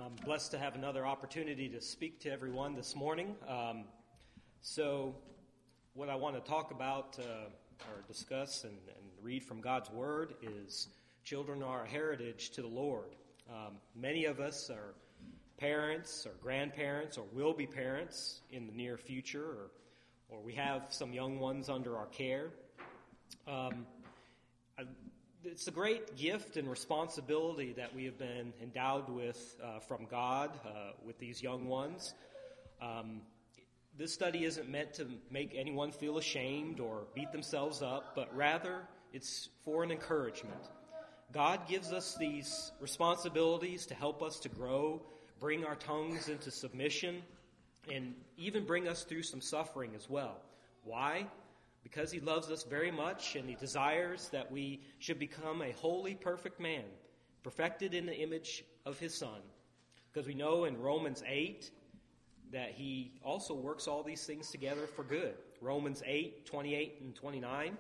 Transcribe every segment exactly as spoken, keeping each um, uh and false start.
I'm blessed to have another opportunity to speak to everyone this morning. Um, so what I want to talk about uh, or discuss and, and read from God's Word is children are a heritage to the Lord. Um, many of us are parents or grandparents or will be parents in the near future, or, or we have some young ones under our care. Um, I, It's a great gift and responsibility that we have been endowed with uh, from God uh, with these young ones. Um, this study isn't meant to make anyone feel ashamed or beat themselves up, but rather it's for an encouragement. God gives us these responsibilities to help us to grow, bring our tongues into submission, and even bring us through some suffering as well. Why? Because he loves us very much, and he desires that we should become a holy, perfect man, perfected in the image of his Son. Because we know in Romans eight that he also works all these things together for good. Romans eight, twenty-eight and twenty-nine.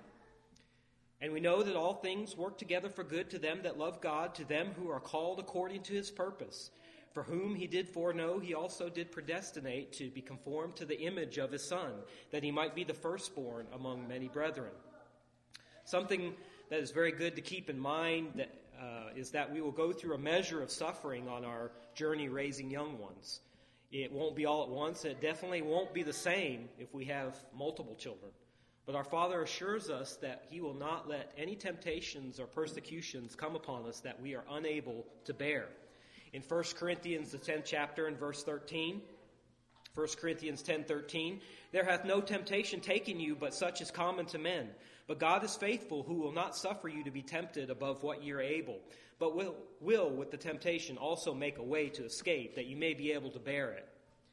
And we know that all things work together for good to them that love God, to them who are called according to his purpose. For whom he did foreknow, he also did predestinate to be conformed to the image of his Son, that he might be the firstborn among many brethren. Something that is very good to keep in mind that, uh, is that we will go through a measure of suffering on our journey raising young ones. It won't be all at once. It definitely won't be the same if we have multiple children. But our Father assures us that he will not let any temptations or persecutions come upon us that we are unable to bear. In First Corinthians, the tenth chapter, and verse thirteen, First Corinthians ten thirteen, there hath no temptation taken you, but such is common to men. But God is faithful, who will not suffer you to be tempted above what ye are able, but will, will with the temptation also make a way to escape, that you may be able to bear it.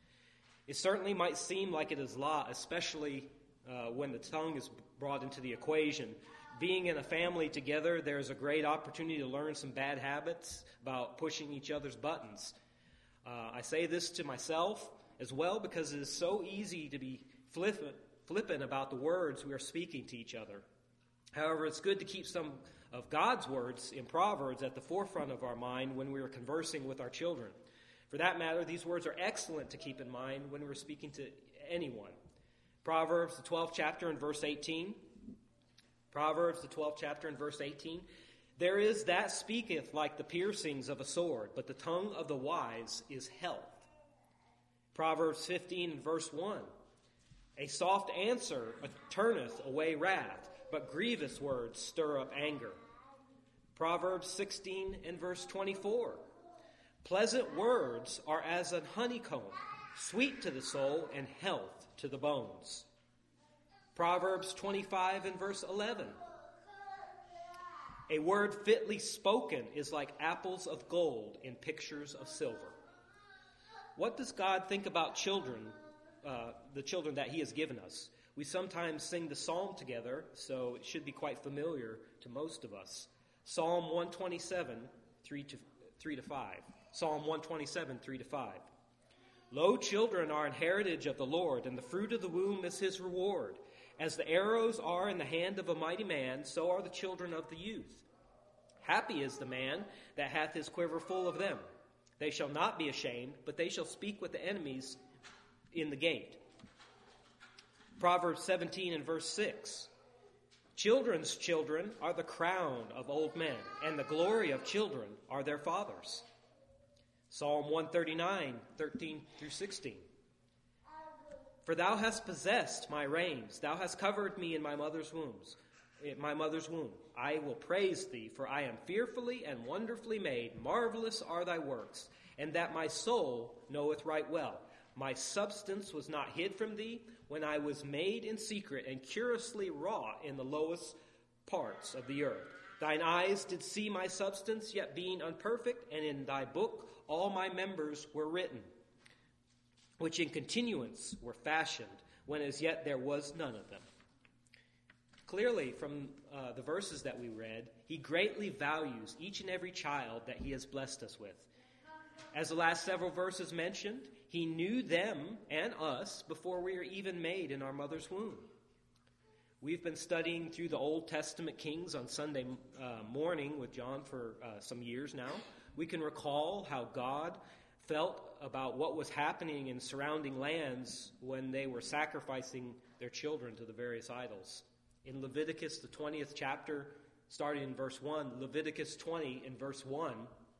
It certainly might seem like it is lot, especially uh, when the tongue is brought into the equation. Being in a family together, there's a great opportunity to learn some bad habits about pushing each other's buttons. Uh, I say this to myself as well because it is so easy to be flippant, flippant about the words we are speaking to each other. However, it's good to keep some of God's words in Proverbs at the forefront of our mind when we are conversing with our children. For that matter, these words are excellent to keep in mind when we're speaking to anyone. Proverbs, the twelfth chapter and verse eighteen. Proverbs, the twelfth chapter and verse eighteen. There is that speaketh like the piercings of a sword, but the tongue of the wise is health. Proverbs fifteen and verse one. A soft answer turneth away wrath, but grievous words stir up anger. Proverbs sixteen and verse twenty-four. Pleasant words are as an honeycomb, sweet to the soul and health to the bones. Proverbs twenty-five and verse eleven. A word fitly spoken is like apples of gold in pictures of silver. What does God think about children, uh, the children that he has given us? We sometimes sing the psalm together, so it should be quite familiar to most of us. Psalm one twenty-seven, three to five. Psalm one twenty-seven, three to five. Lo, children are an heritage of the Lord, and the fruit of the womb is his reward. As the arrows are in the hand of a mighty man, so are the children of the youth. Happy is the man that hath his quiver full of them. They shall not be ashamed, but they shall speak with the enemies in the gate. Proverbs seventeen and verse six. Children's children are the crown of old men, and the glory of children are their fathers. Psalm one thirty-nine, thirteen through sixteen. For thou hast possessed my reins, thou hast covered me in my mother's wombs, in my mother's womb. I will praise thee, for I am fearfully and wonderfully made. Marvelous are thy works, and that my soul knoweth right well. My substance was not hid from thee, when I was made in secret and curiously wrought in the lowest parts of the earth. Thine eyes did see my substance, yet being unperfect, and in thy book all my members were written, which in continuance were fashioned, when as yet there was none of them. Clearly, from uh, the verses that we read, he greatly values each and every child that he has blessed us with. As the last several verses mentioned, he knew them and us before we were even made in our mother's womb. We've been studying through the Old Testament kings on Sunday uh, morning with John for uh, some years now. We can recall how God felt about what was happening in surrounding lands when they were sacrificing their children to the various idols. In Leviticus, the twentieth chapter, starting in verse one, Leviticus twenty in verse one,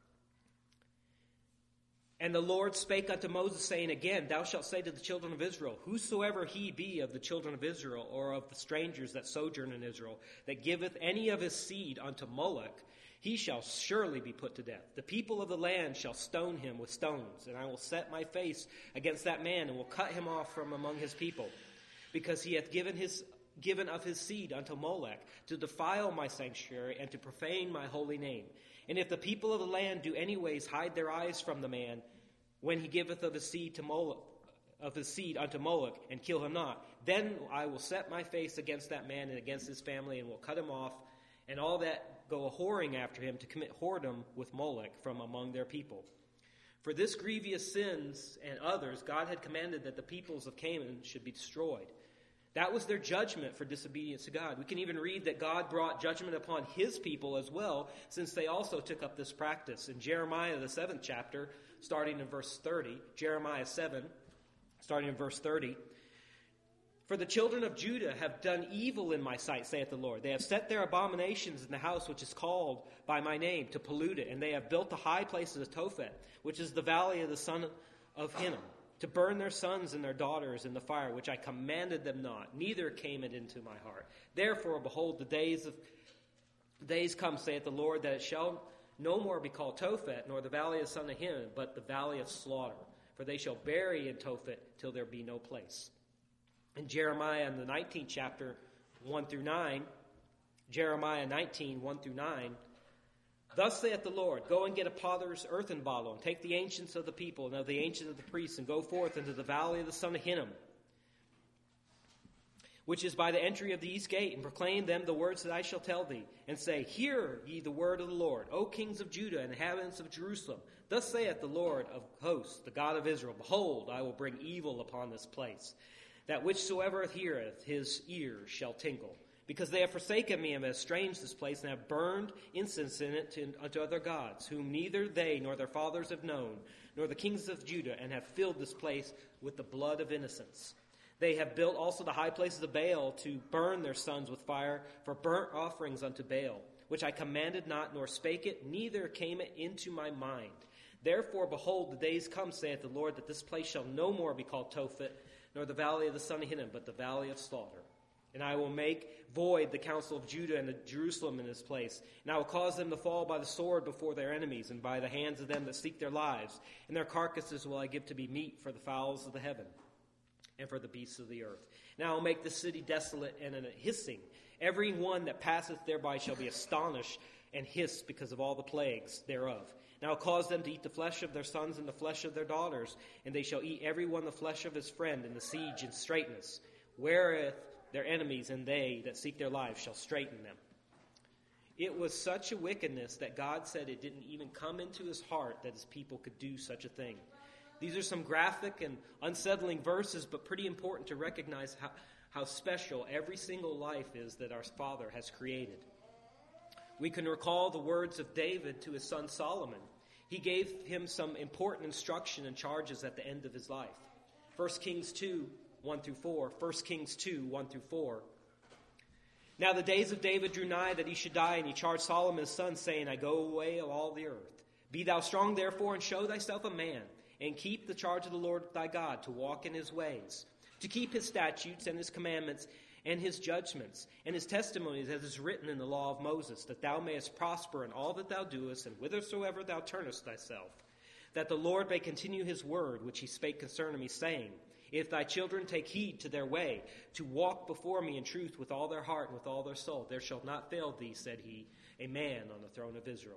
"And the Lord spake unto Moses, saying again, Thou shalt say to the children of Israel, Whosoever he be of the children of Israel, or of the strangers that sojourn in Israel, that giveth any of his seed unto Moloch, he shall surely be put to death. The people of the land shall stone him with stones, and I will set my face against that man, and will cut him off from among his people, because he hath given his given of his seed unto Molech, to defile my sanctuary, and to profane my holy name. And if the people of the land do anyways hide their eyes from the man, when he giveth of his seed to Moloch, of his seed unto Moloch, and kill him not, then I will set my face against that man and against his family, and will cut him off, and all that go a-whoring after him to commit whoredom with Moloch from among their people. For this grievous sins and others, God had commanded that the peoples of Canaan should be destroyed. That was their judgment for disobedience to God. We can even read that God brought judgment upon his people as well, since they also took up this practice. In Jeremiah, the seventh chapter, starting in verse thirty, Jeremiah seven, starting in verse thirty, "For the children of Judah have done evil in my sight, saith the Lord. They have set their abominations in the house which is called by my name, to pollute it. And they have built the high places of Tophet, which is the valley of the son of Hinnom, to burn their sons and their daughters in the fire, which I commanded them not, neither came it into my heart. Therefore, behold, the days of days come, saith the Lord, that it shall no more be called Tophet, nor the valley of the son of Hinnom, but the valley of slaughter. For they shall bury in Tophet till there be no place." In Jeremiah, in the nineteenth chapter, one through nine, Jeremiah nineteen, one through nine, "Thus saith the Lord, Go and get a potter's earthen bottle, and take the ancients of the people, and of the ancients of the priests, and go forth into the valley of the son of Hinnom, which is by the entry of the east gate, and proclaim them the words that I shall tell thee, and say, Hear ye the word of the Lord, O kings of Judah and inhabitants of Jerusalem. Thus saith the Lord of hosts, the God of Israel, Behold, I will bring evil upon this place, that whichsoever heareth his ears shall tingle. Because they have forsaken me and have estranged this place, and have burned incense in it to, unto other gods, whom neither they nor their fathers have known, nor the kings of Judah, and have filled this place with the blood of innocents. They have built also the high places of Baal, to burn their sons with fire for burnt offerings unto Baal, which I commanded not, nor spake it, neither came it into my mind. Therefore, behold, the days come, saith the Lord, that this place shall no more be called Tophet, nor the valley of the son of Hinnom, but the valley of slaughter. And I will make void the counsel of Judah and of Jerusalem in this place. And I will cause them to fall by the sword before their enemies, and by the hands of them that seek their lives. And their carcasses will I give to be meat for the fowls of the heaven, and for the beasts of the earth. And I will make the city desolate and a hissing. Every one that passeth thereby shall be astonished and hiss because of all the plagues thereof. And I will cause them to eat the flesh of their sons and the flesh of their daughters, and they shall eat every one the flesh of his friend in the siege and straitness, wherewith their enemies and they that seek their lives shall straiten them." It was such a wickedness that God said it didn't even come into his heart that his people could do such a thing. These are some graphic and unsettling verses, but pretty important to recognize how, how special every single life is that our Father has created. We can recall the words of David to his son Solomon. He gave him some important instruction and charges at the end of his life. First Kings two, one through four. First Kings two, one through four. "Now the days of David drew nigh that he should die, and he charged Solomon his son, saying, I go away of all the earth. Be thou strong therefore, and show thyself a man, and keep the charge of the Lord thy God, to walk in his ways, to keep his statutes and his commandments, and his judgments, and his testimonies, as is written in the law of Moses, that thou mayest prosper in all that thou doest, and whithersoever thou turnest thyself, that the Lord may continue his word, which he spake concerning me, saying, If thy children take heed to their way, to walk before me in truth with all their heart and with all their soul, there shall not fail thee, said he, a man on the throne of Israel."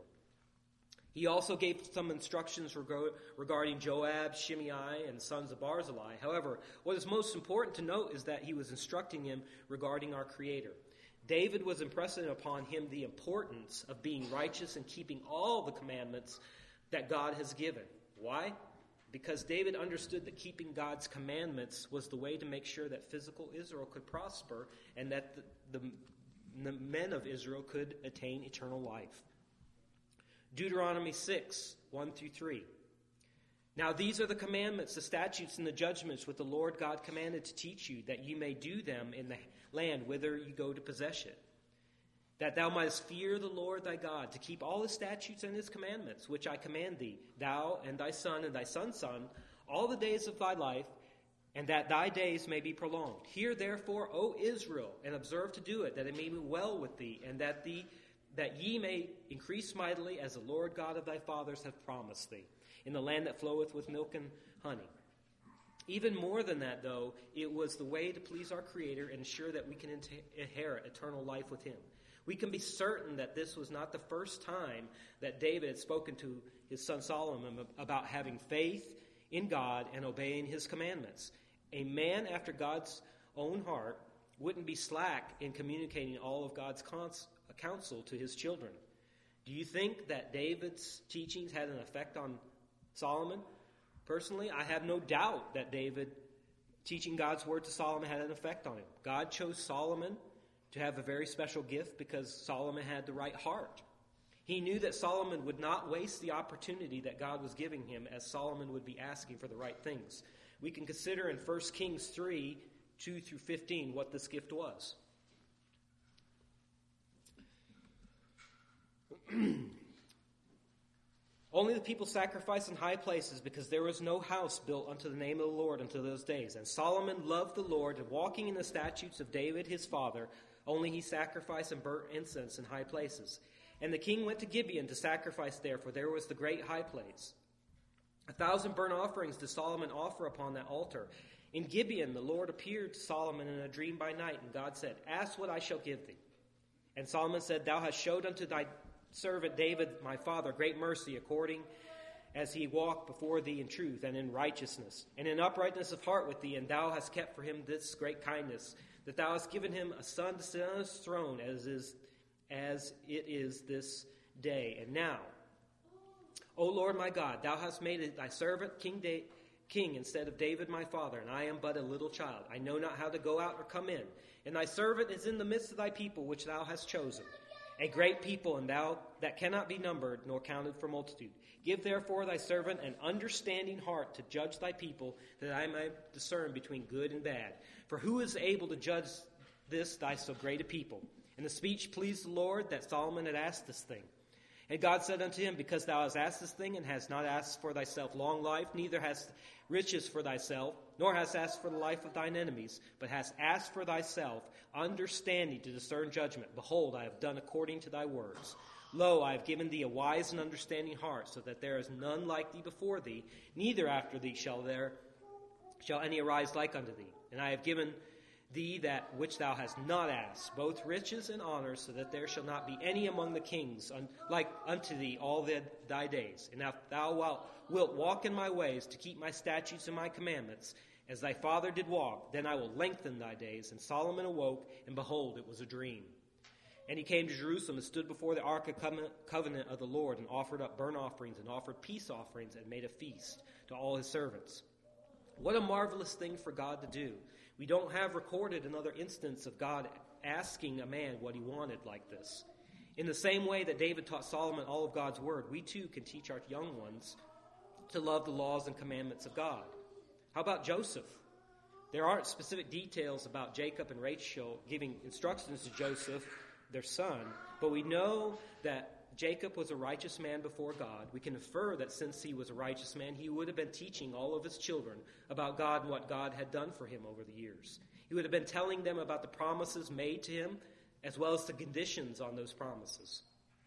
He also gave some instructions reg- regarding Joab, Shimei, and sons of Barzillai. However, what is most important to note is that he was instructing him regarding our Creator. David was impressing upon him the importance of being righteous and keeping all the commandments that God has given. Why? Because David understood that keeping God's commandments was the way to make sure that physical Israel could prosper and that the, the, the men of Israel could attain eternal life. Deuteronomy six, one through three. Now these are the commandments, the statutes, and the judgments which the Lord God commanded to teach you, that you may do them in the land whither you go to possess it. That thou mightest fear the Lord thy God, to keep all his statutes and his commandments, which I command thee, thou and thy son and thy son's son, all the days of thy life, and that thy days may be prolonged. Hear therefore, O Israel, and observe to do it, that it may be well with thee, and that thee that ye may increase mightily, as the Lord God of thy fathers hath promised thee, in the land that floweth with milk and honey. Even more than that, though, it was the way to please our Creator and ensure that we can inherit eternal life with him. We can be certain that this was not the first time that David had spoken to his son Solomon about having faith in God and obeying his commandments. A man after God's own heart wouldn't be slack in communicating all of God's cons- counsel to his children. Do you think that David's teachings had an effect on Solomon? Personally, I have no doubt that David teaching God's word to Solomon had an effect on him. God chose Solomon to have a very special gift because Solomon had the right heart. He knew that Solomon would not waste the opportunity that God was giving him, as Solomon would be asking for the right things. We can consider in First Kings three, two through fifteen, what this gift was. Only the people sacrificed in high places, because there was no house built unto the name of the Lord until those days. And Solomon loved the Lord, and walking in the statutes of David his father, only he sacrificed and burnt incense in high places. And the king went to Gibeon to sacrifice there, for there was the great high place. A thousand burnt offerings did Solomon offer upon that altar. In Gibeon the Lord appeared to Solomon in a dream by night, and God said, Ask what I shall give thee. And Solomon said, Thou hast showed unto thy servant David my father great mercy, according as he walked before thee in truth and in righteousness, and in uprightness of heart with thee, and thou hast kept for him this great kindness, that thou hast given him a son to sit on his throne, as is as it is this day. And now, O Lord my God, thou hast made thy servant king, da- king instead of David my father, and I am but a little child. I know not how to go out or come in. And thy servant is in the midst of thy people, which thou hast chosen, a great people, and thou that cannot be numbered nor counted for multitude. Give therefore thy servant an understanding heart to judge thy people, that I may discern between good and bad. For who is able to judge this thy so great a people? And the speech pleased the Lord, that Solomon had asked this thing. And God said unto him, Because thou hast asked this thing, and hast not asked for thyself long life, neither hast riches for thyself, nor hast asked for the life of thine enemies, but hast asked for thyself understanding to discern judgment. Behold, I have done according to thy words. Lo, I have given thee a wise and understanding heart, so that there is none like thee before thee, neither after thee shall there shall any arise like unto thee. And I have given thee that which thou hast not asked, both riches and honors, so that there shall not be any among the kings un- like unto thee all the, thy days. And if thou wilt, wilt walk in my ways, to keep my statutes and my commandments, as thy father did walk, then I will lengthen thy days. And Solomon awoke, and behold, it was a dream. And he came to Jerusalem, and stood before the ark of covenant of the Lord, and offered up burnt offerings, and offered peace offerings, and made a feast to all his servants. What a marvelous thing for God to do. We don't have recorded another instance of God asking a man what he wanted like this. In the same way that David taught Solomon all of God's word, we too can teach our young ones to love the laws and commandments of God. How about Joseph? There aren't specific details about Jacob and Rachel giving instructions to Joseph, their son, but we know that Jacob was a righteous man before God. We can infer that since he was a righteous man, he would have been teaching all of his children about God and what God had done for him over the years. He would have been telling them about the promises made to him, as well as the conditions on those promises.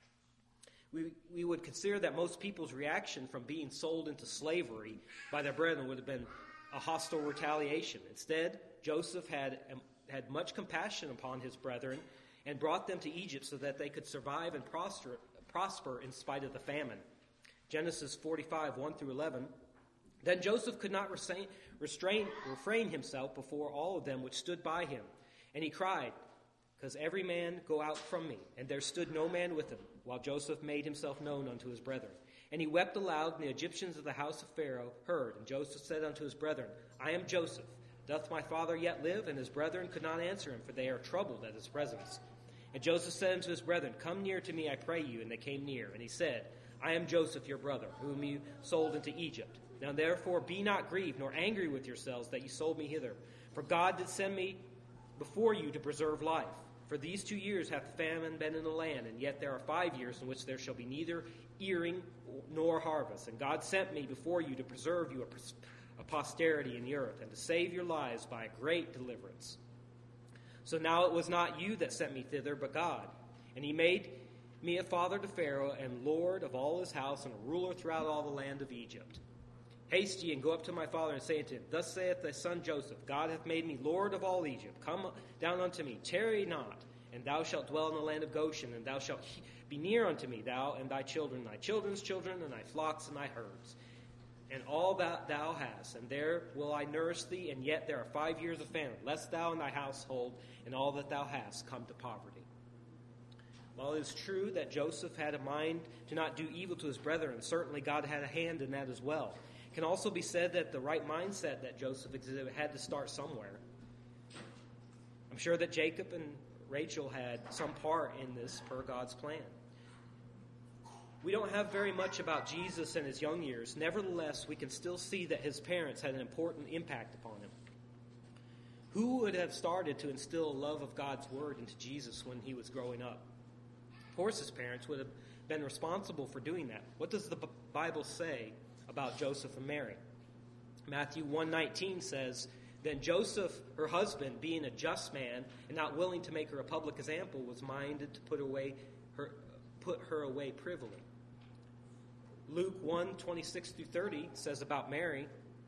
We, we would consider that most people's reaction from being sold into slavery by their brethren would have been a hostile retaliation. Instead, Joseph had, had much compassion upon his brethren and brought them to Egypt so that they could survive and prosper, prosper in spite of the famine. Genesis forty-five, one through eleven. Then Joseph could not restrain, restrain, refrain himself before all of them which stood by him. And he cried, Because every man go out from me. And there stood no man with him, while Joseph made himself known unto his brethren. And he wept aloud, and the Egyptians of the house of Pharaoh heard. And Joseph said unto his brethren, I am Joseph. Doth my father yet live? And his brethren could not answer him, for they are troubled at his presence. And Joseph said unto his brethren, Come near to me, I pray you. And they came near. And he said, I am Joseph your brother, whom you sold into Egypt. Now therefore be not grieved, nor angry with yourselves that you sold me hither. For God did send me before you to preserve life. For these two years hath famine been in the land, and yet there are five years in which there shall be neither earing nor harvest. And God sent me before you to preserve you a posterity in the earth, and to save your lives by a great deliverance. So now it was not you that sent me thither, but God. And he made me a father to Pharaoh, and lord of all his house, and a ruler throughout all the land of Egypt. Haste ye, and go up to my father, and say unto him, Thus saith thy son Joseph, God hath made me lord of all Egypt. Come down unto me, tarry not, and thou shalt dwell in the land of Goshen, and thou shalt be near unto me, thou and thy children, thy children's children, and thy flocks and thy herds, and all that thou hast. And there will I nourish thee, and yet there are five years of famine, lest thou and thy household and all that thou hast come to poverty. While it is true that Joseph had a mind to not do evil to his brethren, certainly God had a hand in that as well. It can also be said that the right mindset that Joseph exhibited had to start somewhere. I'm sure that Jacob and Rachel had some part in this per God's plan. We don't have very much about Jesus in his young years. Nevertheless, we can still see that his parents had an important impact upon him. Who would have started to instill a love of God's word into Jesus when he was growing up? Of course, his parents would have been responsible for doing that. What does the Bible say about Joseph and Mary? Matthew one nineteen says, Then Joseph, her husband, being a just man and not willing to make her a public example, was minded to put away her put her away privily. Luke one twenty-six through thirty says about Mary,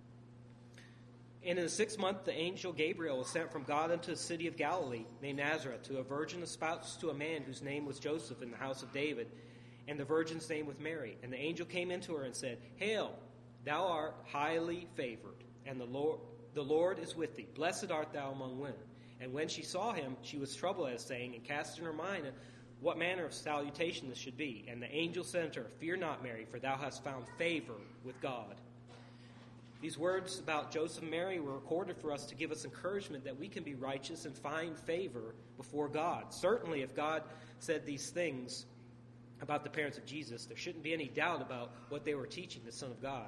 And in the sixth month the angel Gabriel was sent from God unto a city of Galilee, named Nazareth, to a virgin espoused to a man whose name was Joseph, in the house of David, and the virgin's name was Mary. And the angel came into her and said, Hail, thou art highly favored, and the Lord the Lord is with thee. Blessed art thou among women. And when she saw him, she was troubled at his saying, and cast in her mind what manner of salutation this should be. And the angel said unto her, Fear not, Mary, for thou hast found favor with God. These words about Joseph and Mary were recorded for us to give us encouragement that we can be righteous and find favor before God. Certainly, if God said these things about the parents of Jesus, there shouldn't be any doubt about what they were teaching the Son of God.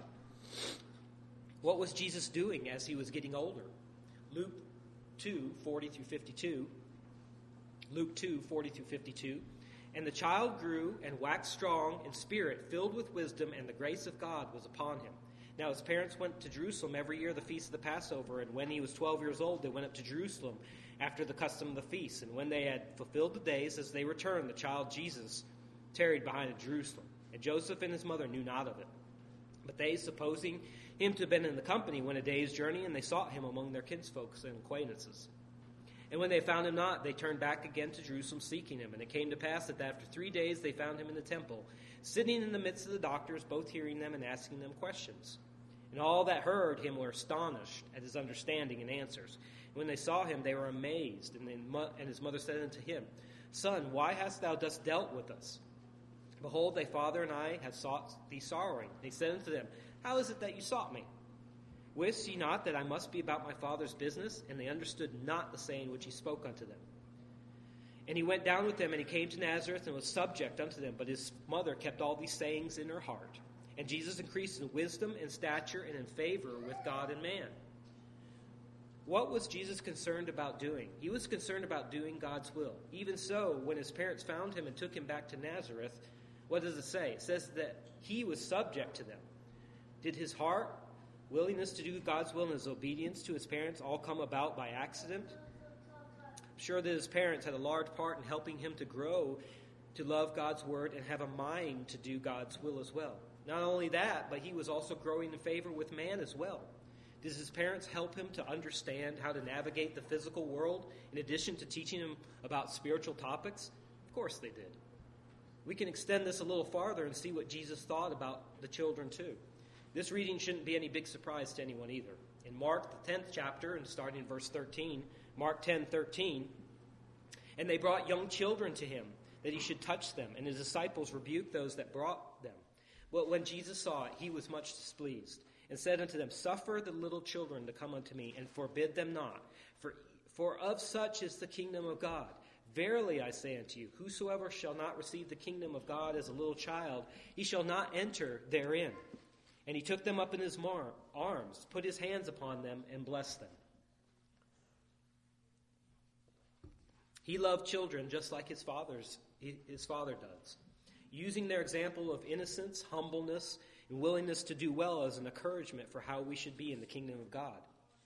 What was Jesus doing as he was getting older? Luke two forty through fifty-two. Luke two forty through fifty-two. And the child grew and waxed strong in spirit, filled with wisdom, and the grace of God was upon him. Now his parents went to Jerusalem every year, the feast of the Passover, and when he was twelve years old, they went up to Jerusalem after the custom of the feast. And when they had fulfilled the days, as they returned, the child Jesus tarried behind in Jerusalem. And Joseph and his mother knew not of it. But they, supposing him to have been in the company, went a day's journey, and they sought him among their kinsfolks and acquaintances. And when they found him not, they turned back again to Jerusalem, seeking him. And it came to pass that after three days they found him in the temple, sitting in the midst of the doctors, both hearing them and asking them questions. And all that heard him were astonished at his understanding and answers. And when they saw him, they were amazed. And, then, and his mother said unto him, Son, why hast thou thus dealt with us? Behold, thy father and I have sought thee sorrowing. And he said unto them, How is it that you sought me? Wist ye not that I must be about my father's business? And they understood not the saying which he spoke unto them. And he went down with them, and he came to Nazareth, and was subject unto them. But his mother kept all these sayings in her heart. And Jesus increased in wisdom and stature and in favor with God and man. What was Jesus concerned about doing? He was concerned about doing God's will. Even so, when his parents found him and took him back to Nazareth, what does it say? It says that he was subject to them. Did his heart, willingness to do God's will, and his obedience to his parents all come about by accident? I'm sure that his parents had a large part in helping him to grow to love God's word and have a mind to do God's will as well. Not only that, but he was also growing in favor with man as well. Did his parents help him to understand how to navigate the physical world in addition to teaching him about spiritual topics? Of course they did. We can extend this a little farther and see what Jesus thought about the children too. This reading shouldn't be any big surprise to anyone either. In Mark, the tenth chapter, and starting in verse thirteen, Mark ten thirteen, and they brought young children to him, that he should touch them, and his disciples rebuked those that brought them. But when Jesus saw it, he was much displeased, and said unto them, Suffer the little children to come unto me, and forbid them not, for, for of such is the kingdom of God. Verily I say unto you, whosoever shall not receive the kingdom of God as a little child, he shall not enter therein. And he took them up in his mar- arms, put his hands upon them, and blessed them. He loved children just like his father's his father does, using their example of innocence, humbleness, and willingness to do well as an encouragement for how we should be in the kingdom of God.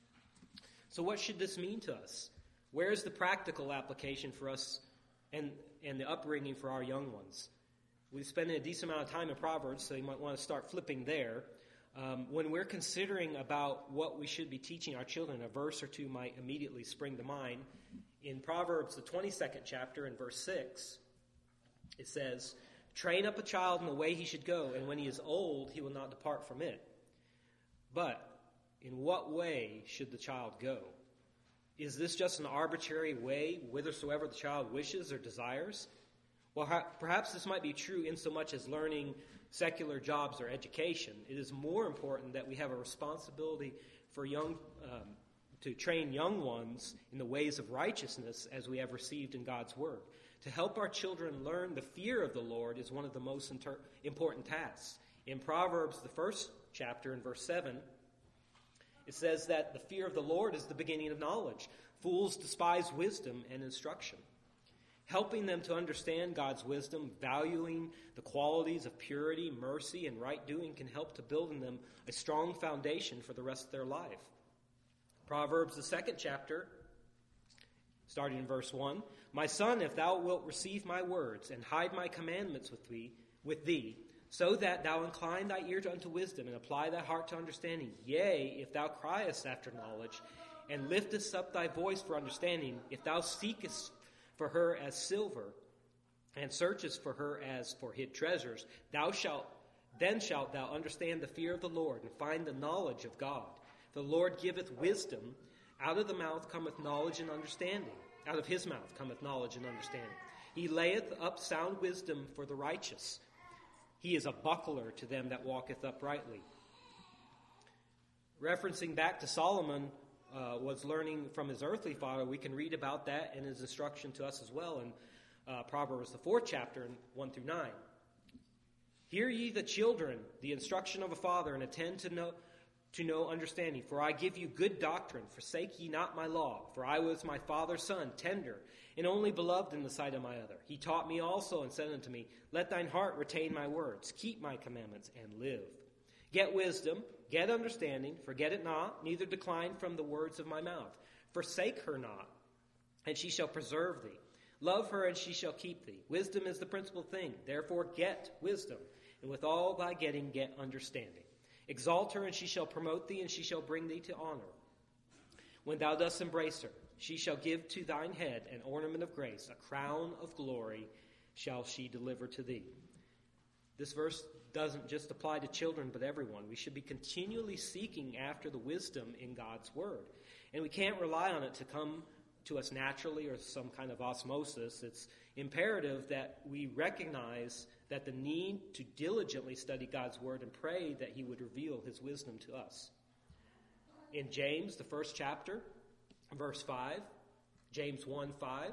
So what should this mean to us? Where is the practical application for us and, and the upbringing for our young ones? We've spent a decent amount of time in Proverbs, so you might want to start flipping there. Um, when we're considering about what we should be teaching our children, a verse or two might immediately spring to mind. In Proverbs, the twenty-second chapter, in verse six, it says, "Train up a child in the way he should go, and when he is old, he will not depart from it." But in what way should the child go? Is this just an arbitrary way, whithersoever the child wishes or desires? Well, perhaps this might be true insomuch as learning secular jobs or education. It is more important that we have a responsibility for young um, to train young ones in the ways of righteousness as we have received in God's Word. To help our children learn the fear of the Lord is one of the most inter- important tasks. In Proverbs, the first chapter, in verse seven, it says that the fear of the Lord is the beginning of knowledge. Fools despise wisdom and instruction. Helping them to understand God's wisdom, valuing the qualities of purity, mercy, and right doing can help to build in them a strong foundation for the rest of their life. Proverbs, the second chapter, starting in verse one, "My son, if thou wilt receive my words and hide my commandments with thee, with thee, so that thou incline thy ear unto wisdom and apply thy heart to understanding, yea, if thou criest after knowledge and liftest up thy voice for understanding, if thou seekest for her as silver and searchest for her as for hid treasures, thou shalt then shalt thou understand the fear of the Lord and find the knowledge of God. The Lord giveth wisdom, out of the mouth cometh knowledge and understanding. Out of his mouth cometh knowledge and understanding. He layeth up sound wisdom for the righteous. He is a buckler to them that walketh uprightly." Referencing back to Solomon uh, was learning from his earthly father, we can read about that in his instruction to us as well in uh, Proverbs, the fourth chapter, in one through nine. "Hear ye the children, the instruction of a father, and attend to know to know understanding. For I give you good doctrine. Forsake ye not my law. For I was my father's son, tender, and only beloved in the sight of my other. He taught me also, and said unto me, Let thine heart retain my words. Keep my commandments, and live. Get wisdom, get understanding. Forget it not, neither decline from the words of my mouth. Forsake her not, and she shall preserve thee. Love her, and she shall keep thee. Wisdom is the principal thing. Therefore get wisdom, and with all thy getting get understanding. Exalt her, and she shall promote thee, and she shall bring thee to honor. When thou dost embrace her, she shall give to thine head an ornament of grace, a crown of glory shall she deliver to thee." This verse doesn't just apply to children, but everyone. We should be continually seeking after the wisdom in God's Word. And we can't rely on it to come to us naturally or some kind of osmosis. It's imperative that we recognize that the need to diligently study God's Word and pray that he would reveal his wisdom to us. In James, the first chapter, verse five, James one five,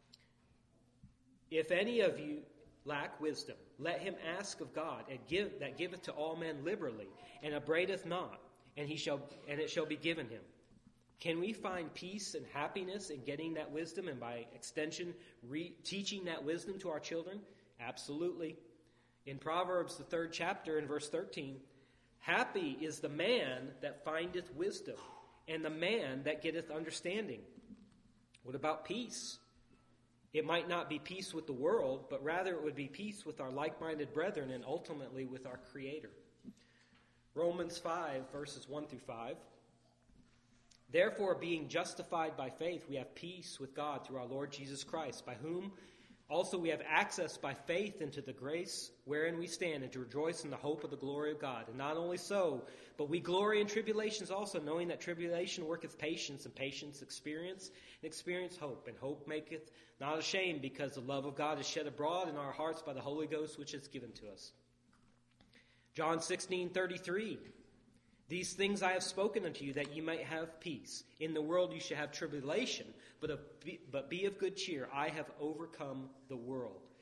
"If any of you lack wisdom, let him ask of God, and give that giveth to all men liberally, and upbraideth not, and he shall and it shall be given him." Can we find peace and happiness in getting that wisdom and by extension re- teaching that wisdom to our children? Absolutely. In Proverbs, the third chapter, in verse thirteen, "Happy is the man that findeth wisdom, and the man that getteth understanding." What about peace? It might not be peace with the world, but rather it would be peace with our like-minded brethren and ultimately with our Creator. Romans five, verses one through five. "Therefore, being justified by faith, we have peace with God through our Lord Jesus Christ, by whom also we have access by faith into the grace wherein we stand, and to rejoice in the hope of the glory of God. And not only so, but we glory in tribulations also, knowing that tribulation worketh patience, and patience experience, and experience hope. And hope maketh not ashamed, because the love of God is shed abroad in our hearts by the Holy Ghost, which is given to us." John sixteen thirty-three. "These things I have spoken unto you, that ye might have peace. In the world you shall have tribulation, but, of, but be of good cheer. I have overcome the world."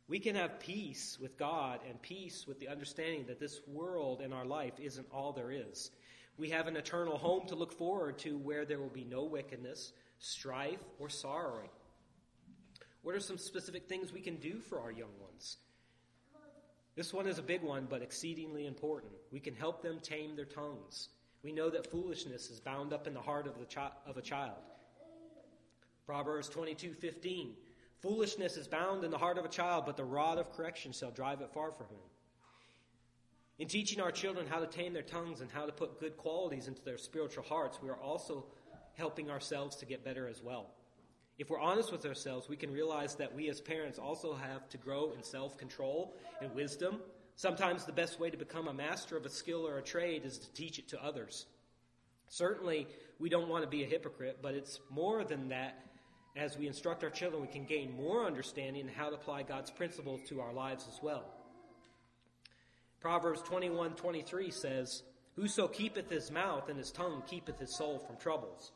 We can have peace with God and peace with the understanding that this world and our life isn't all there is. We have an eternal home to look forward to where there will be no wickedness, strife, or sorrowing. What are some specific things we can do for our young ones? This one is a big one, but exceedingly important. We can help them tame their tongues. We know that foolishness is bound up in the heart of, the chi- of a child. Proverbs twenty-two fifteen. Foolishness is bound in the heart of a child, but the rod of correction shall drive it far from him. In teaching our children how to tame their tongues and how to put good qualities into their spiritual hearts, we are also helping ourselves to get better as well. If we're honest with ourselves, we can realize that we as parents also have to grow in self-control and wisdom. Sometimes the best way to become a master of a skill or a trade is to teach it to others. Certainly, we don't want to be a hypocrite, but it's more than that. As we instruct our children, we can gain more understanding in how to apply God's principles to our lives as well. Proverbs twenty-one twenty-three says, "Whoso keepeth his mouth and his tongue keepeth his soul from troubles."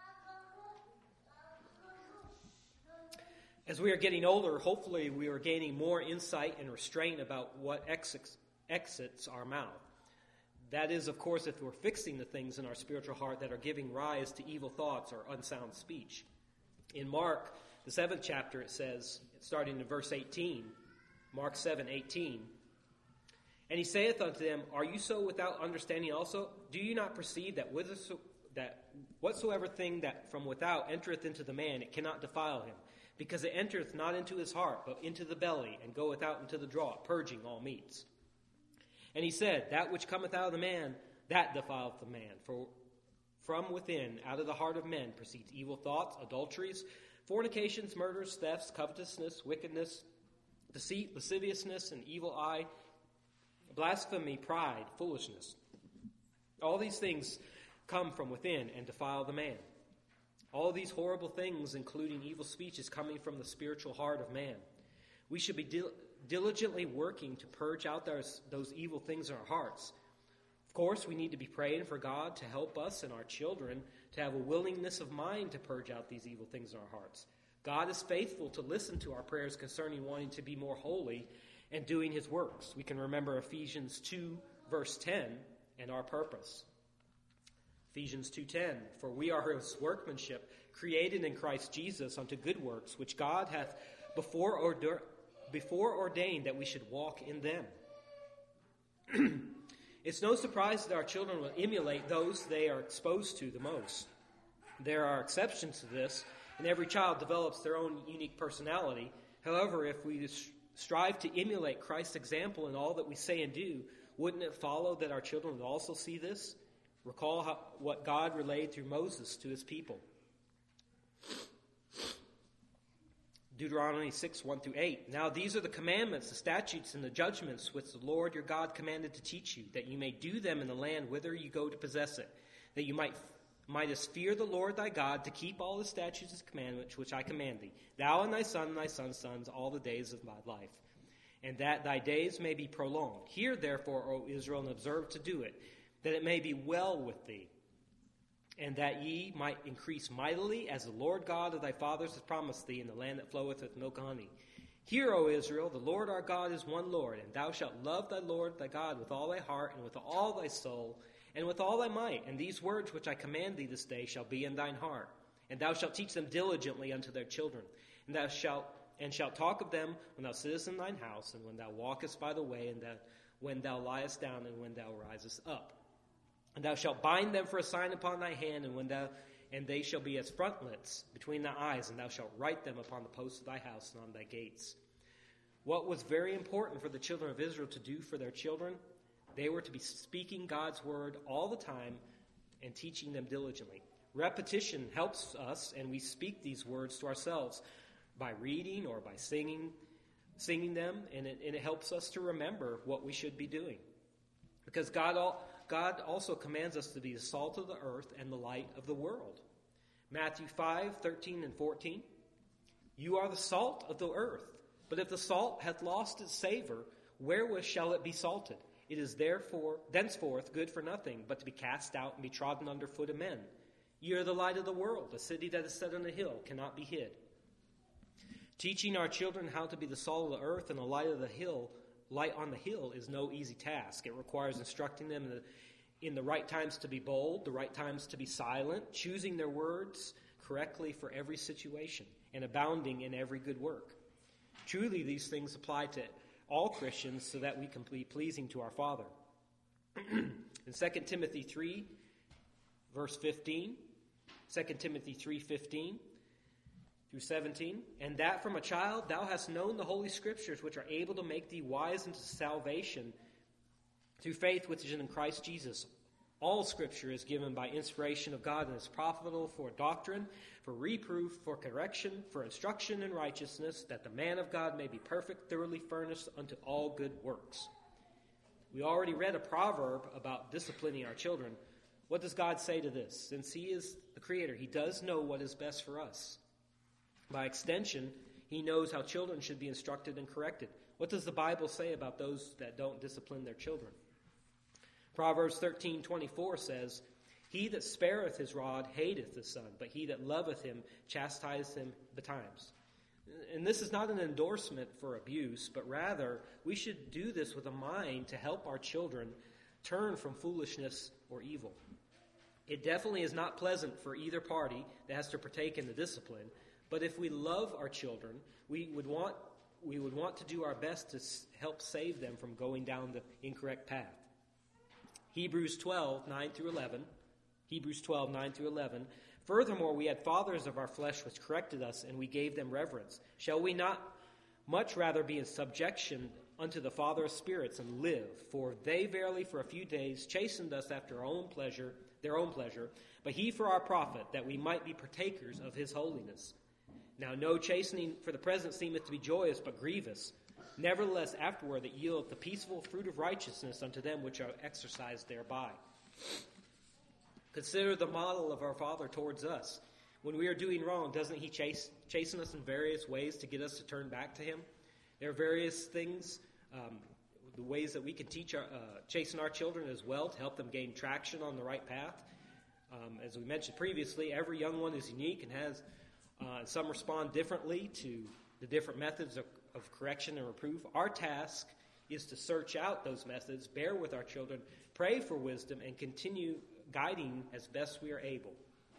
As we are getting older, hopefully we are gaining more insight and restraint about what exits, exits our mouth. That is, of course, if we're fixing the things in our spiritual heart that are giving rise to evil thoughts or unsound speech. In Mark, the seventh chapter, it says, starting in verse eighteen, Mark seven eighteen, "And he saith unto them, Are you so without understanding also? Do you not perceive that, whitherso- that whatsoever thing that from without entereth into the man, it cannot defile him? Because it entereth not into his heart, but into the belly, and goeth out into the draught, purging all meats. And he said, That which cometh out of the man, that defileth the man. For from within, out of the heart of men, proceeds evil thoughts, adulteries, fornications, murders, thefts, covetousness, wickedness, deceit, lasciviousness, an evil eye, blasphemy, pride, foolishness. All these things come from within and defile the man." All these horrible things, including evil speech, is coming from the spiritual heart of man. We should be dil- diligently working to purge out those, those evil things in our hearts. Of course, we need to be praying for God to help us and our children to have a willingness of mind to purge out these evil things in our hearts. God is faithful to listen to our prayers concerning wanting to be more holy and doing his works. We can remember Ephesians two, verse ten, and our purpose. Ephesians two ten, "For we are his workmanship, created in Christ Jesus unto good works, which God hath before, order, before ordained that we should walk in them." It's no surprise that our children will emulate those they are exposed to the most. There are exceptions to this, and every child develops their own unique personality. However, if we strive to emulate Christ's example in all that we say and do, wouldn't it follow that our children would also see this? Recall how, what God relayed through Moses to his people. Deuteronomy six, one through eight. "Now these are the commandments, the statutes, and the judgments which the Lord your God commanded to teach you, that you may do them in the land whither you go to possess it, that you might mightest fear the Lord thy God, to keep all the statutes and commandments which I command thee, thou and thy son and thy son's sons, all the days of thy life, and that thy days may be prolonged. Hear therefore, O Israel, and observe to do it, that it may be well with thee, and that ye might increase mightily, as the Lord God of thy fathers has promised thee, in the land that floweth with milk and honey. Hear, O Israel, the Lord our God is one Lord, and thou shalt love thy Lord thy God with all thy heart, and with all thy soul, and with all thy might. And these words which I command thee this day shall be in thine heart, and thou shalt teach them diligently unto their children, and thou shalt and shalt talk of them when thou sittest in thine house, and when thou walkest by the way, and that when thou liest down, and when thou risest up. And thou shalt bind them for a sign upon thy hand, and when thou and they shall be as frontlets between thy eyes, and thou shalt write them upon the posts of thy house and on thy gates." What was very important for the children of Israel to do for their children, they were to be speaking God's word all the time and teaching them diligently. Repetition helps us, and we speak these words to ourselves by reading or by singing, singing them, and it, and it helps us to remember what we should be doing. Because God all God also commands us to be the salt of the earth and the light of the world. Matthew five, thirteen and fourteen. "You are the salt of the earth, but if the salt hath lost its savor, wherewith shall it be salted? It is therefore thenceforth good for nothing, but to be cast out and be trodden under foot of men. Ye are the light of the world. A city that is set on a hill cannot be hid. Teaching our children how to be the salt of the earth and the light of the hill, light on the hill is no easy task. It requires instructing them in the, in the right times to be bold, the right times to be silent, choosing their words correctly for every situation, and abounding in every good work. Truly, these things apply to all Christians so that we can be pleasing to our Father. In Second Timothy three, verse fifteen, Second Timothy three fifteen through seventeen, and that from a child thou hast known the Holy Scriptures, which are able to make thee wise unto salvation through faith which is in Christ Jesus. All Scripture is given by inspiration of God and is profitable for doctrine, for reproof, for correction, for instruction in righteousness, that the man of God may be perfect, thoroughly furnished unto all good works. We already read a proverb about disciplining our children. What does God say to this? Since He is the Creator, He does know what is best for us. By extension, He knows how children should be instructed and corrected. What does the Bible say about those that don't discipline their children? Proverbs thirteen twenty-four says, He that spareth his rod hateth his son, but he that loveth him chastiseth him betimes. And this is not an endorsement for abuse, but rather we should do this with a mind to help our children turn from foolishness or evil. It definitely is not pleasant for either party that has to partake in the discipline, but if we love our children, we would want we would want to do our best to help save them from going down the incorrect path. Hebrews twelve, nine through eleven. Hebrews twelve, nine through eleven. Furthermore, we had fathers of our flesh which corrected us, and we gave them reverence. Shall we not much rather be in subjection unto the Father of spirits and live? For they verily for a few days chastened us after our own pleasure, their own pleasure, but He for our profit, that we might be partakers of His holiness. Now no chastening for the present seemeth to be joyous, but grievous. Nevertheless, afterward it yieldeth the peaceful fruit of righteousness unto them which are exercised thereby. Consider the model of our Father towards us. When we are doing wrong, doesn't He chase, chasten us in various ways to get us to turn back to Him? There are various things, um, the ways that we can teach our, uh, chasten our children as well to help them gain traction on the right path. Um, as we mentioned previously, every young one is unique and has uh, some respond differently to the different methods of, of correction and reproof. Our task is to search out those methods, bear with our children, pray for wisdom, and continue guiding as best we are able.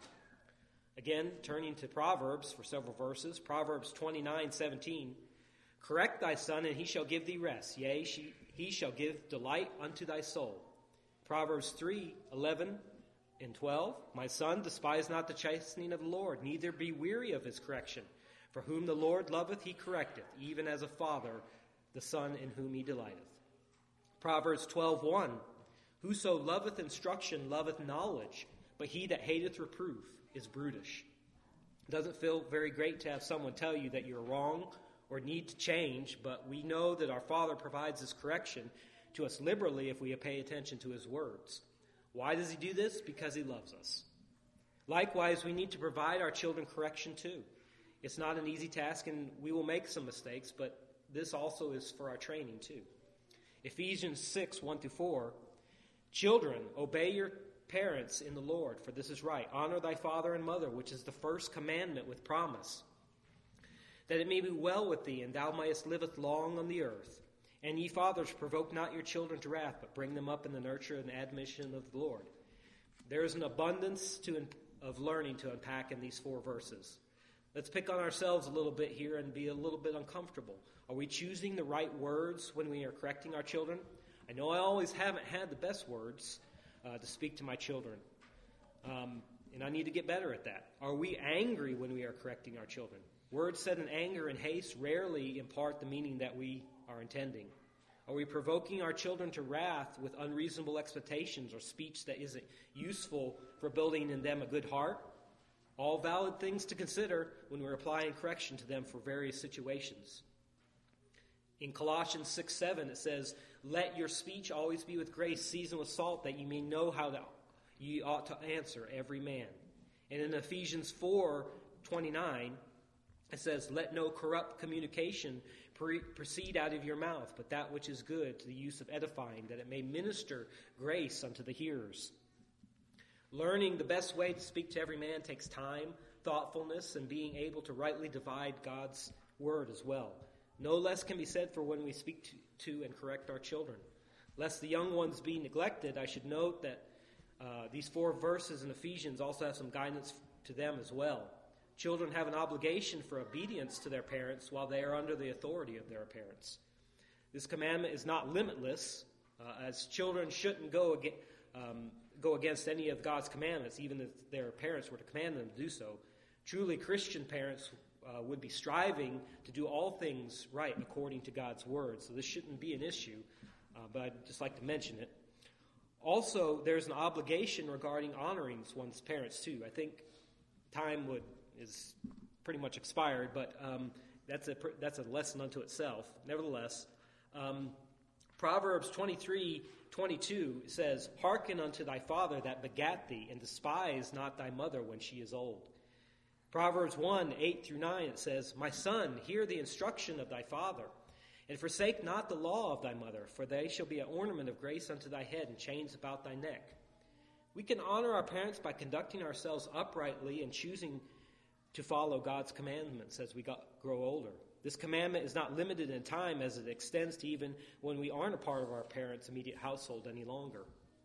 Again, turning to Proverbs for several verses. Proverbs twenty-nine seventeen. Correct thy son, and he shall give thee rest. Yea, she, he shall give delight unto thy soul. Proverbs three eleven and twelve. My son, despise not the chastening of the Lord, neither be weary of his correction. For whom the Lord loveth, he correcteth, even as a father the son in whom he delighteth. Proverbs twelve one. Whoso loveth instruction loveth knowledge, but he that hateth reproof is brutish. It doesn't feel very great to have someone tell you that you're wrong or need to change, but we know that our Father provides His correction to us liberally if we pay attention to His words. Why does He do this? Because He loves us. Likewise, we need to provide our children correction too. It's not an easy task, and we will make some mistakes, but this also is for our training too. Ephesians six one through four. Children, obey your parents in the Lord, for this is right. Honor thy father and mother, which is the first commandment with promise, that it may be well with thee, and thou mayest live long on the earth. And ye fathers, provoke not your children to wrath, but bring them up in the nurture and admonition of the Lord. There is an abundance to, of learning to unpack in these four verses. Let's pick on ourselves a little bit here and be a little bit uncomfortable. Are we choosing the right words when we are correcting our children? I know I always haven't had the best words uh, to speak to my children, um, and I need to get better at that. Are we angry when we are correcting our children? Words said in anger and haste rarely impart the meaning that we are intending. Are we provoking our children to wrath with unreasonable expectations or speech that isn't useful for building in them a good heart? All valid things to consider when we're applying correction to them for various situations. In Colossians six seven, it says, let your speech always be with grace, seasoned with salt, that you may know how to, ye ought to answer every man. And in Ephesians four twenty-nine, it says, let no corrupt communication pre- proceed out of your mouth, but that which is good to the use of edifying, that it may minister grace unto the hearers. Learning the best way to speak to every man takes time, thoughtfulness, and being able to rightly divide God's word as well. No less can be said for when we speak to, to and correct our children. Lest the young ones be neglected, I should note that uh, these four verses in Ephesians also have some guidance to them as well. Children have an obligation for obedience to their parents while they are under the authority of their parents. This commandment is not limitless, uh, as children shouldn't go, ag- um, go against any of God's commandments, even if their parents were to command them to do so. Truly Christian parents uh, would be striving to do all things right according to God's word, so this shouldn't be an issue, uh, but I'd just like to mention it. Also, there's an obligation regarding honoring one's parents too. I think time would is pretty much expired, but um, that's a that's a lesson unto itself. Nevertheless, um, Proverbs twenty-three twenty-two says, "Hearken unto thy father that begat thee, and despise not thy mother when she is old." Proverbs one eight through nine, it says, "My son, hear the instruction of thy father, and forsake not the law of thy mother, for they shall be an ornament of grace unto thy head, and chains about thy neck." We can honor our parents by conducting ourselves uprightly and choosing to follow God's commandments as we got, grow older. This commandment is not limited in time, as it extends to even when we aren't a part of our parents' immediate household any longer.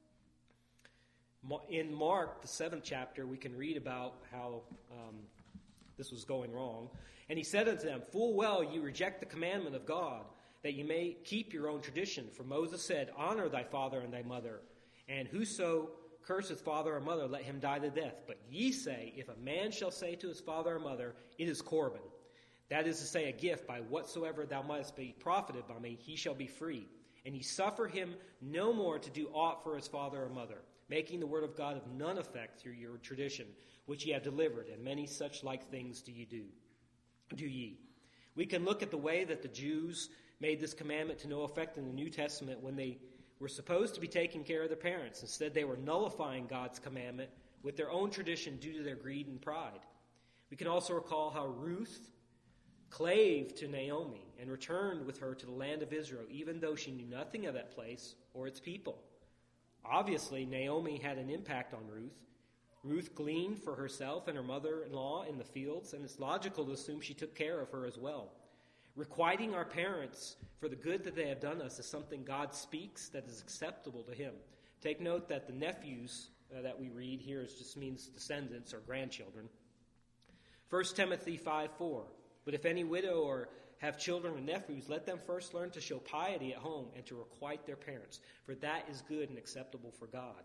In Mark, the seventh chapter, we can read about how um, this was going wrong. "And he said unto them, Full well you reject the commandment of God, that you may keep your own tradition. For Moses said, Honor thy father and thy mother, and whoso curseth father or mother, let him die the death. But ye say, If a man shall say to his father or mother, It is Corban, that is to say, a gift, by whatsoever thou mightest be profited by me, he shall be free. And ye suffer him no more to do aught for his father or mother, making the word of God of none effect through your tradition, which ye have delivered, and many such like things do ye do. Do ye." We can look at the way that the Jews made this commandment to no effect in the New Testament when they were supposed to be taking care of their parents. Instead, they were nullifying God's commandment with their own tradition due to their greed and pride. We can also recall how Ruth clave to Naomi and returned with her to the land of Israel, even though she knew nothing of that place or its people. Obviously, Naomi had an impact on Ruth. Ruth gleaned for herself and her mother-in-law in the fields, and it's logical to assume she took care of her as well. Requiting our parents for the good that they have done us is something God speaks that is acceptable to him. Take note that the nephews uh, that we read here is just means descendants or grandchildren. First Timothy five four, "But if any widow or have children or nephews, let them first learn to show piety at home and to requite their parents, for that is good and acceptable for God."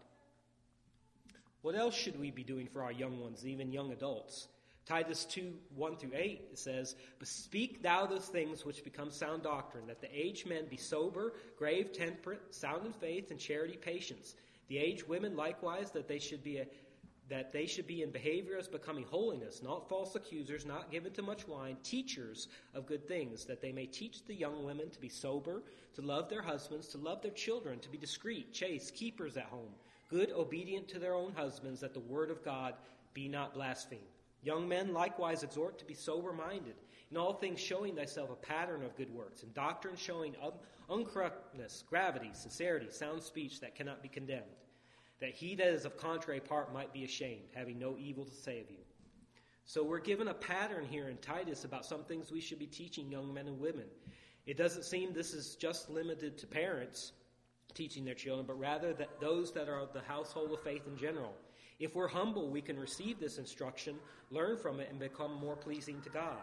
What else should we be doing for our young ones, even young adults? Titus two one through eight, it says, "But speak thou those things which become sound doctrine, that the aged men be sober, grave, temperate, sound in faith, and charity, patience. The aged women likewise, that they should be a, that they should be in behavior as becoming holiness, not false accusers, not given to much wine, teachers of good things, that they may teach the young women to be sober, to love their husbands, to love their children, to be discreet, chaste, keepers at home, good, obedient to their own husbands, that the word of God be not blasphemed. Young men likewise exhort to be sober-minded, in all things showing thyself a pattern of good works, in doctrine showing un- uncorruptness, gravity, sincerity, sound speech that cannot be condemned, that he that is of contrary part might be ashamed, having no evil to say of you." So we're given a pattern here in Titus about some things we should be teaching young men and women. It doesn't seem this is just limited to parents teaching their children, but rather that those that are of the household of faith in general. If we're humble, we can receive this instruction, learn from it, and become more pleasing to God.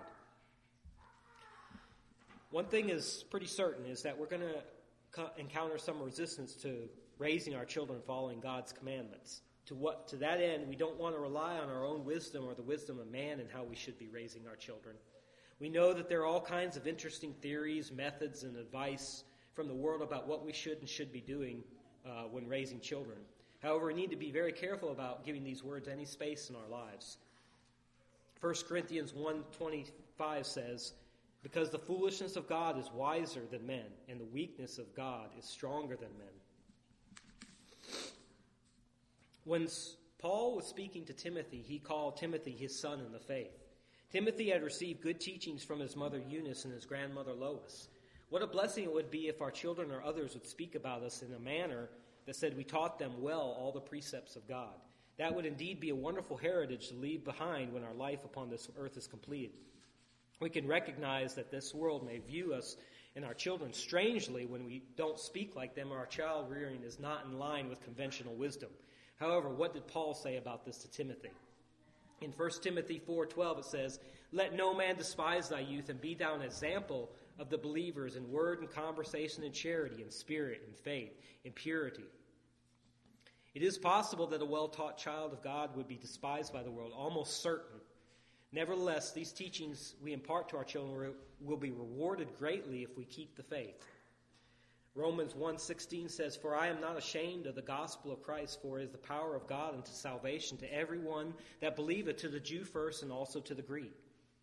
One thing is pretty certain is that we're going to co- encounter some resistance to raising our children following God's commandments. To what to that end, we don't want to rely on our own wisdom or the wisdom of man in how we should be raising our children. We know that there are all kinds of interesting theories, methods, and advice from the world about what we should and should be doing uh, when raising children. However, we need to be very careful about giving these words any space in our lives. First Corinthians one twenty-five says, "Because the foolishness of God is wiser than men, and the weakness of God is stronger than men." When Paul was speaking to Timothy, he called Timothy his son in the faith. Timothy had received good teachings from his mother Eunice and his grandmother Lois. What a blessing it would be if our children or others would speak about us in a manner that said we taught them well all the precepts of God. That would indeed be a wonderful heritage to leave behind when our life upon this earth is completed. We can recognize that this world may view us and our children strangely when we don't speak like them, or our child rearing is not in line with conventional wisdom. However, what did Paul say about this to Timothy? In First Timothy four twelve it says, "Let no man despise thy youth, and be thou an example of the believers in word and conversation and charity and spirit and faith and purity." It is possible that a well-taught child of God would be despised by the world, almost certain. Nevertheless, these teachings we impart to our children will be rewarded greatly if we keep the faith. Romans one sixteen says, "For I am not ashamed of the gospel of Christ, for it is the power of God unto salvation to everyone that believeth, to the Jew first and also to the Greek."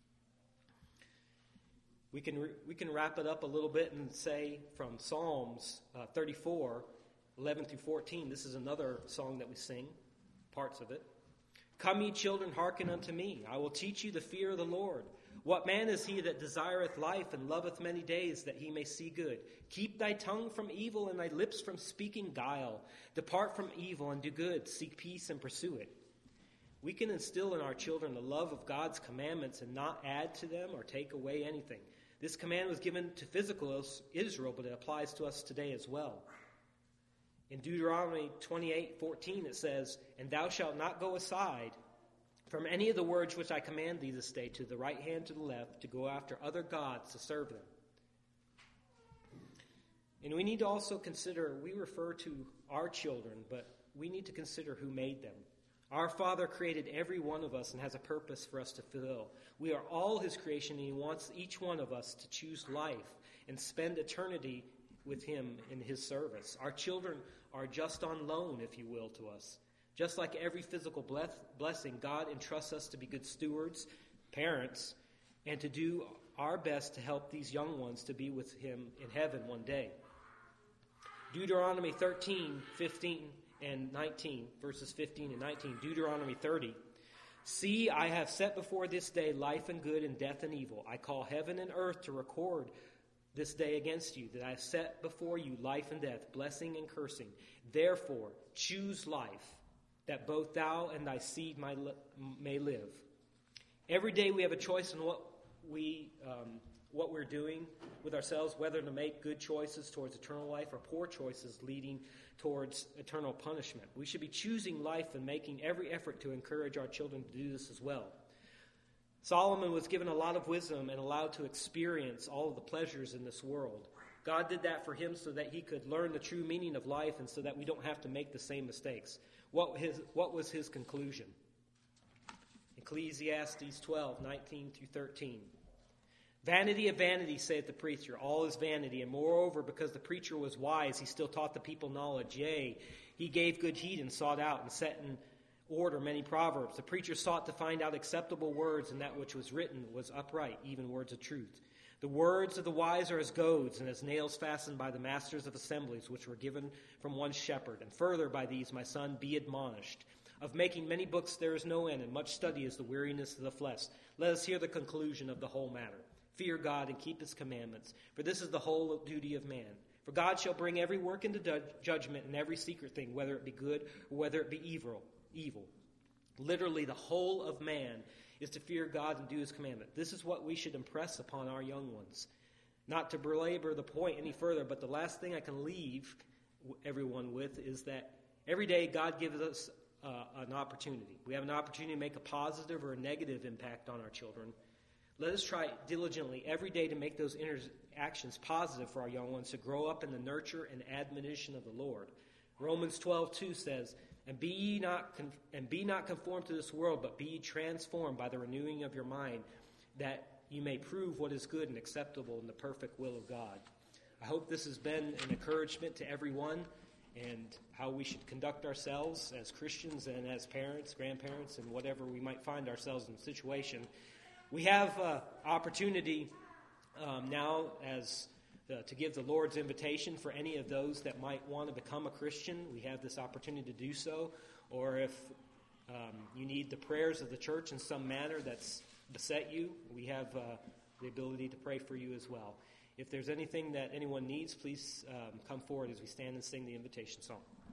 We can re- we can wrap it up a little bit and say from Psalms uh, thirty-four, eleven through fourteen. This is another song that we sing, parts of it. "Come, ye children, hearken unto me. I will teach you the fear of the Lord. What man is he that desireth life and loveth many days, that he may see good? Keep thy tongue from evil and thy lips from speaking guile. Depart from evil and do good. Seek peace and pursue it." We can instill in our children the love of God's commandments and not add to them or take away anything. This command was given to physical Israel, but it applies to us today as well. In Deuteronomy twenty-eight fourteen it says, "And thou shalt not go aside from any of the words which I command thee this day, to the right hand, to the left, to go after other gods to serve them." And we need to also consider, we refer to our children, but we need to consider who made them. Our Father created every one of us and has a purpose for us to fulfill. We are all his creation, and he wants each one of us to choose life and spend eternity with him in his service. Our children are just on loan, if you will, to us. Just like every physical blessing, God entrusts us to be good stewards, parents, and to do our best to help these young ones to be with him in heaven one day. Deuteronomy thirteen, fifteen, and nineteen, verses fifteen and nineteen. Deuteronomy thirty. "See, I have set before this day life and good, and death and evil. I call heaven and earth to record this day against you, that I have set before you life and death, blessing and cursing. Therefore, choose life, that both thou and thy seed may live." Every day we have a choice in what we um, what we're doing with ourselves, whether to make good choices towards eternal life or poor choices leading towards eternal punishment. We should be choosing life and making every effort to encourage our children to do this as well. Solomon was given a lot of wisdom and allowed to experience all of the pleasures in this world. God did that for him so that he could learn the true meaning of life and so that we don't have to make the same mistakes. What his what was his conclusion? Ecclesiastes twelve, nineteen through thirteen. "Vanity of vanity, saith the preacher, all is vanity. And moreover, because the preacher was wise, he still taught the people knowledge. Yea, he gave good heed and sought out and set in order many proverbs. The preacher sought to find out acceptable words, and that which was written was upright, even words of truth. The words of the wise are as goads, and as nails fastened by the masters of assemblies, which were given from one shepherd. And further by these, my son, be admonished. Of making many books there is no end, and much study is the weariness of the flesh. Let us hear the conclusion of the whole matter. Fear God and keep his commandments, for this is the whole duty of man. For God shall bring every work into judgment and every secret thing, whether it be good or whether it be evil. Evil. Literally, the whole of man is to fear God and do his commandment. This is what we should impress upon our young ones. Not to belabor the point any further, but the last thing I can leave everyone with is that every day God gives us uh, an opportunity. We have an opportunity to make a positive or a negative impact on our children. Let us try diligently every day to make those interactions positive for our young ones, to grow up in the nurture and admonition of the Lord. Romans twelve two says, And be ye not con- and be not conformed to this world, but be ye transformed by the renewing of your mind, that you may prove what is good and acceptable in the perfect will of God. I hope this has been an encouragement to everyone, and how we should conduct ourselves as Christians and as parents, grandparents, and whatever we might find ourselves in the situation. We have uh, opportunity um, now as uh, to give the Lord's invitation for any of those that might want to become a Christian. We have this opportunity to do so. Or if um, you need the prayers of the church in some manner that's beset you, we have uh, the ability to pray for you as well. If there's anything that anyone needs, please um, come forward as we stand and sing the invitation song.